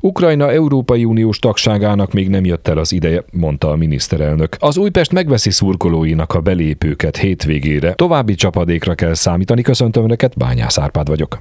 Ukrajna Európai Uniós tagságának még nem jött el az ideje, mondta a miniszterelnök. Az Újpest megveszi szurkolóinak a belépőket hétvégére. További csapadékra kell számítani. Köszöntöm Önöket, Bányász Árpád vagyok.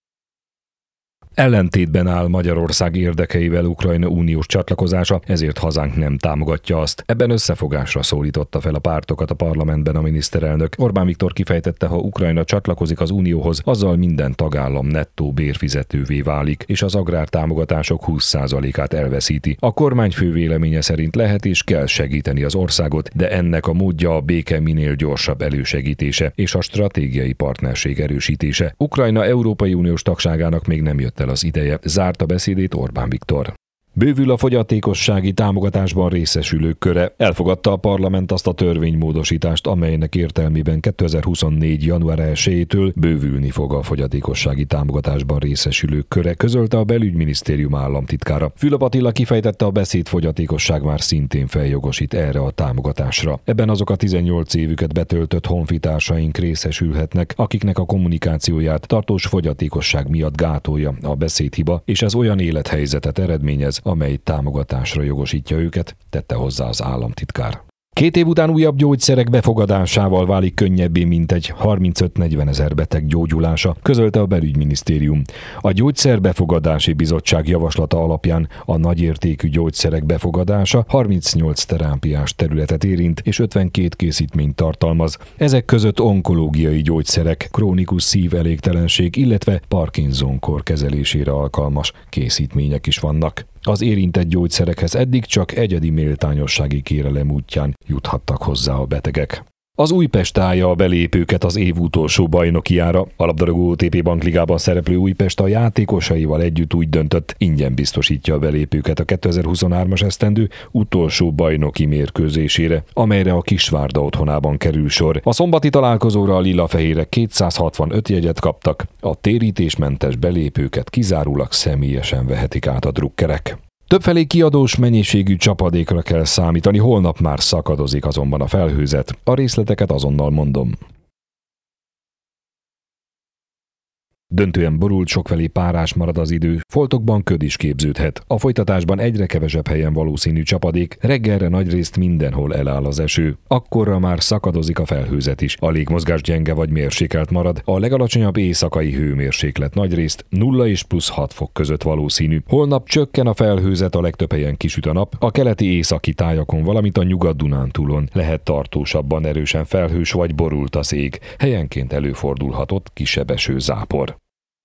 Ellentétben áll Magyarország érdekeivel Ukrajna uniós csatlakozása, ezért hazánk nem támogatja azt. Ebben összefogásra szólította fel a pártokat a parlamentben a miniszterelnök. Orbán Viktor kifejtette, ha Ukrajna csatlakozik az unióhoz, azzal minden tagállam nettó bérfizetővé válik, és az agrártámogatások 20%-át elveszíti. A kormányfő véleménye szerint lehet és kell segíteni az országot, de ennek a módja a béke minél gyorsabb elősegítése és a stratégiai partnerség erősítése. Ukrajna Európai Uniós tagságának még nem jött el az ideje, zárta beszédét Orbán Viktor. Bővül a fogyatékossági támogatásban részesülők köre. Elfogadta a parlament azt a törvénymódosítást, amelynek értelmében 2024. január 1-től bővülni fog a fogyatékossági támogatásban részesülők köre, közölte a Belügyminisztérium államtitkára. Fülöp Attila kifejtette, a beszédfogyatékosság már szintén feljogosít erre a támogatásra. Ebben azok a 18 évüket betöltött honfitársaink részesülhetnek, akiknek a kommunikációját tartós fogyatékosság miatt gátolja a beszédhiba, és ez olyan élethelyzetet eredményez, amely támogatásra jogosítja őket, tette hozzá az államtitkár. 2 év után újabb gyógyszerek befogadásával válik könnyebbé mintegy 35-40 ezer beteg gyógyulása, közölte a Belügyminisztérium. A Gyógyszerbefogadási Bizottság javaslata alapján a nagyértékű gyógyszerek befogadása 38 terápiás területet érint és 52 készítményt tartalmaz. Ezek között onkológiai gyógyszerek, krónikus szívelégtelenség, illetve Parkinson-kór kezelésére alkalmas készítmények is vannak. Az érintett gyógyszerekhez eddig csak egyedi méltányossági kérelem útján juthattak hozzá a betegek. Az Újpest állja a belépőket az év utolsó bajnokiára. A labdarúgó OTP Bankligában szereplő Újpest a játékosaival együtt úgy döntött, ingyen biztosítja a belépőket a 2023-as esztendő utolsó bajnoki mérkőzésére, amelyre a Kisvárda otthonában kerül sor. A szombati találkozóra a lila-fehérek 265 jegyet kaptak, a térítésmentes belépőket kizárólag személyesen vehetik át a drukkerek. Többfelé kiadós mennyiségű csapadékra kell számítani, holnap már szakadozik azonban a felhőzet. A részleteket azonnal mondom. Döntően borult, sokfelé párás marad az idő, foltokban köd is képződhet. A folytatásban egyre kevesebb helyen valószínű csapadék, reggelre nagyrészt mindenhol eláll az eső. Akkorra már szakadozik a felhőzet is. A légmozgás gyenge vagy mérsékelt marad, a legalacsonyabb éjszakai hőmérséklet nagyrészt 0 és +6 fok között valószínű. Holnap csökken a felhőzet, a legtöbb helyen kisüt a nap, a keleti északi tájakon, valamint a Nyugat-Dunántúlon lehet tartósabban erősen felhős vagy borult az ég. Helyenként előfordulhatott kisebb esőzápor.